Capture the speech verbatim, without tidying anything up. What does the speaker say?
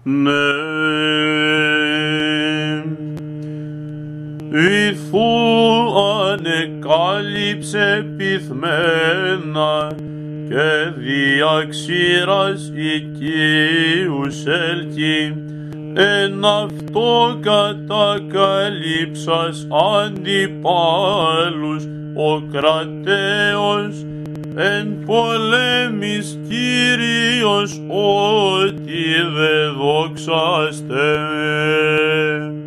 Ναι, ηθού ανεκάλυψε πυθμένα και δια ξύρας οικείους έλκει, εν αυτό κατακαλύψας αντιπάλους ο κρατέος, εν πολέμης Κύριος ότι δε δόξαστε.